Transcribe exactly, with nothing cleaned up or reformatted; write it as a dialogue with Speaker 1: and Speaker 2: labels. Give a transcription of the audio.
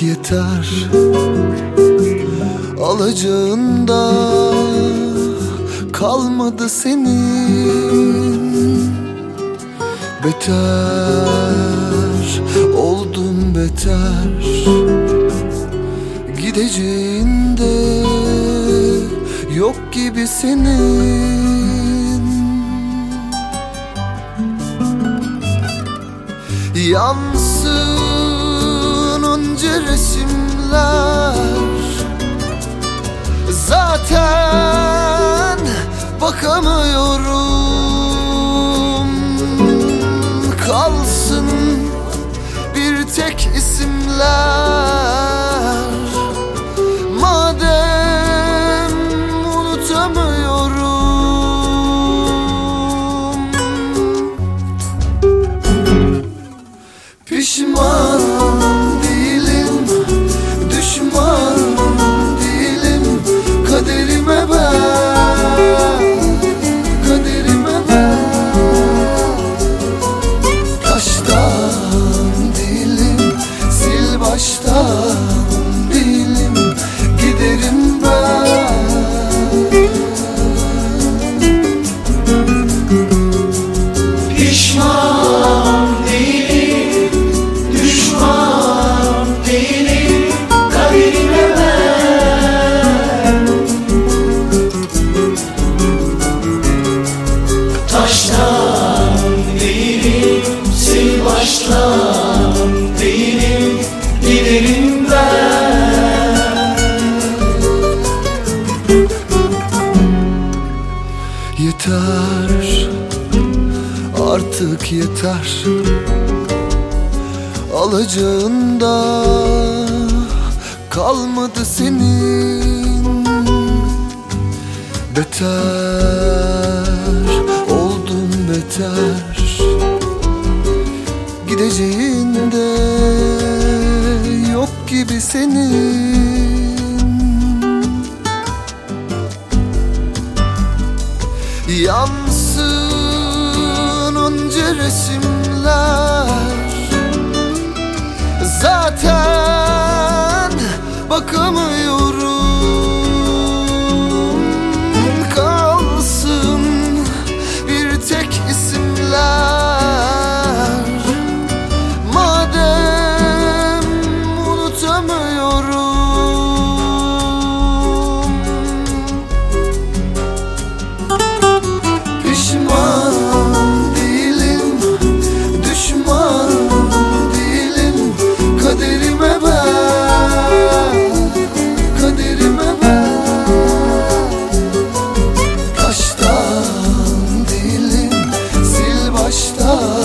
Speaker 1: Artık yeter, alacağında kalmadı senin. Beter oldum beter, gideceğinde yok gibi senin. Yansın onca resimler, zaten bakamıyorum. Kalsın bir tek isimler, madem unutamıyorum. Pişman değilim, düşman değilim, kaderime ben, kaderime ben. Taştan değilim, sil baştan değilim, giderim ben.
Speaker 2: Pişman değilim, düşman değilim, kaderime ben. Taştan değilim, sil baştan değilim, giderim ben.
Speaker 1: Yeter, artık yeter, alacağında kalmadı senin. Beter oldum beter, gideceğinde yok gibi senin. Yansın onca resimler, zaten bakamıyorum. Kalsın bir tek isimler, madem unutamıyorum. Pişman değilim, düşman değilim, kaderime ben, kaderime ben. Taştan değilim, sil baştan